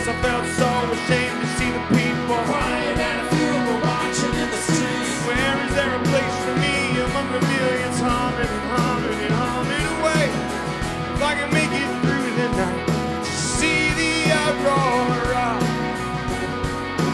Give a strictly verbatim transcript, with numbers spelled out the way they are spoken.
I felt so ashamed to see the people crying.